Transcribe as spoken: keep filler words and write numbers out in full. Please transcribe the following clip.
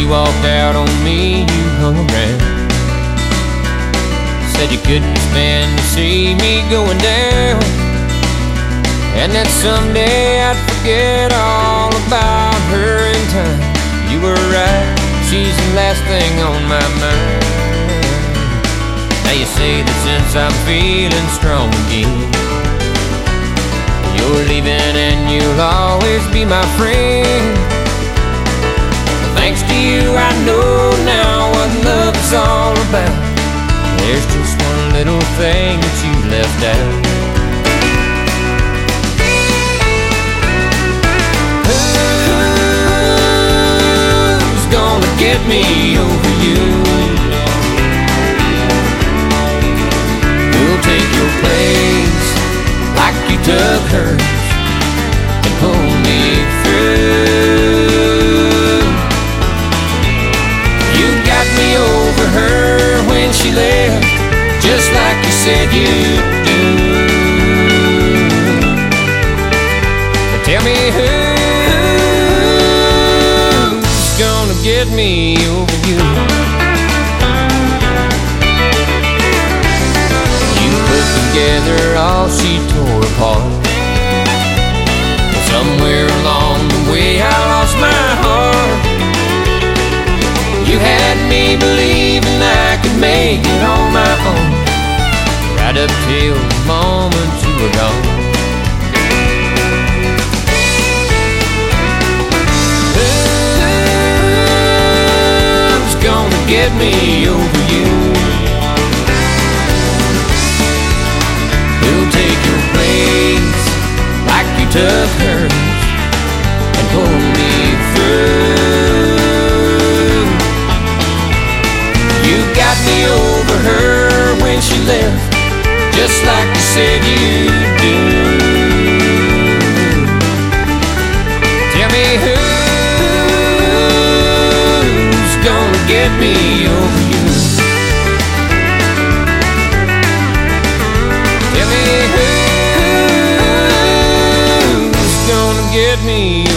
walked out on me, you hung around. Said you couldn't stand to see me going down, and that someday I'd forget all about her in time. You were right, she's the last thing on my mind. Now you say that since I'm feeling strong again, you're leaving and you'll always be my friend. Well, thanks to you I know now what love is all about. There's just one little thing that you left out. Who's gonna get me over you? Who'll take your place like you took hers and pull me through? You got me over her when she left, just like you said you'd do. But tell me who's gonna get me over you? You put together all she tore apart. Somewhere along the way I lost my heart. You had me believing I could make it on my own, right up till the moment you were gone. Who's gonna get me over you? Who'll take your place like you took hers and pull me through? You got me over her when she left, just like you said you'd do. Tell me who's gonna get me over you? Tell me who's gonna get me